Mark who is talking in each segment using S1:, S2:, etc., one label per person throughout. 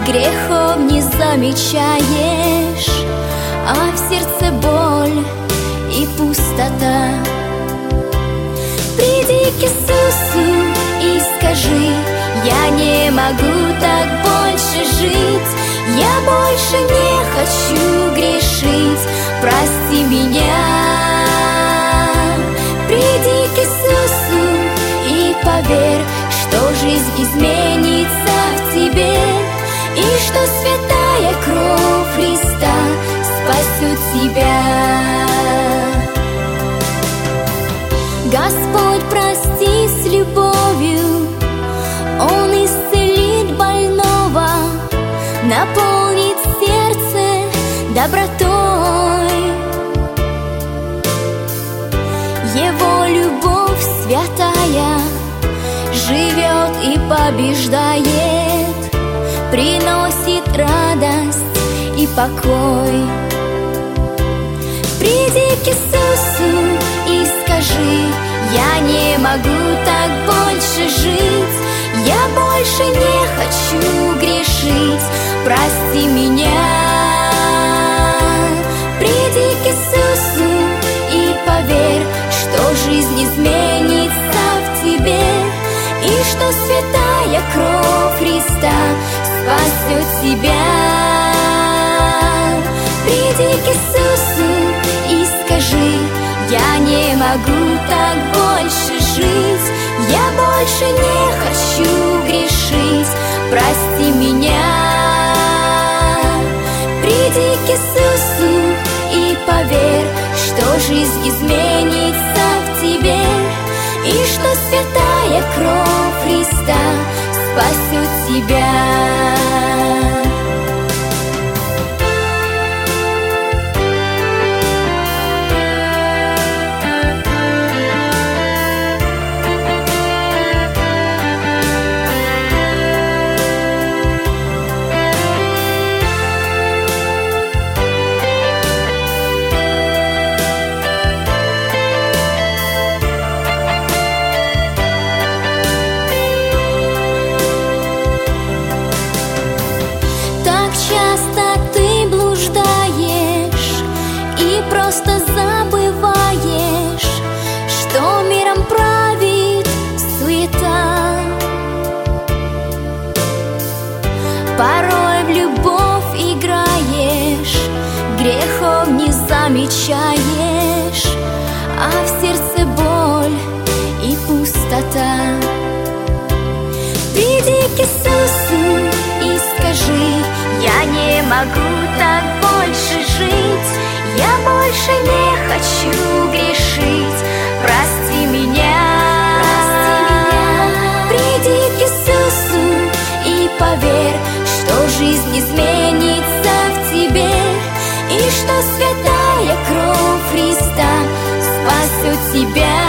S1: грехов не замечаешь, а в сердце боль и пустота. Приди к Иисусу и скажи: я не могу так больше жить, я больше не хочу грешить, прости меня. Приди к Иисусу и поверь, что жизнь изменится в тебе, и что святая кровь Христа спасет тебя. Господь прости с любовью, Он исцелит больного, наполнит сердце добротой. Его любовь святая живет и побеждает, приносит радость и покой. Приди к Иисусу и скажи: я не могу так больше жить, я больше не хочу грешить, прости меня. Приди к Иисусу и поверь, что жизнь изменится в тебе, и что святая кровь Христа спасет тебя. Приди к Иисусу и скажи: я не могу так больше жить, я больше не хочу грешить, прости меня. Приди к Иисусу и поверь, что жизнь изменится в тебе, и что святая кровь Христа спасет тебя. Часто ты блуждаешь и просто забываешь, что миром правит суета. Порой в любовь играешь, грехов не замечаешь, а в сердце боль и пустота. Приди к Иисусу и скажи: я не могу так больше жить, я больше не хочу грешить, прости меня. Приди к Иисусу и поверь, что жизнь изменится в тебе, и что святая кровь Христа спасет тебя.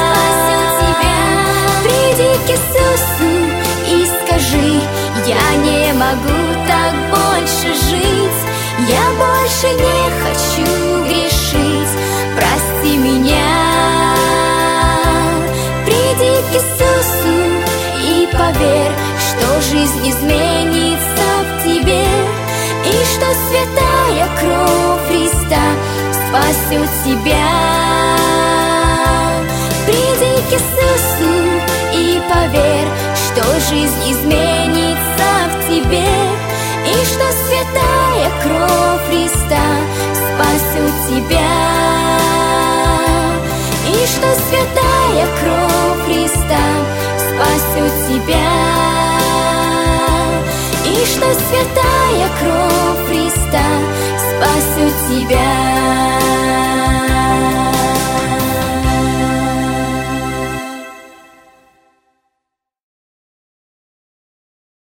S1: Приди к Иисусу и скажи: я не могу так больше жить, я больше не хочу грешить, прости меня. Приди к Иисусу и поверь, что жизнь изменится в тебе, и что святая кровь Христа спасет тебя. Приди к Иисусу и поверь, что жизнь изменится в тебе, и что святая кровь Христа спасет тебя. И что святая кровь Христа спасет тебя. И что святая кровь Христа спасет тебя.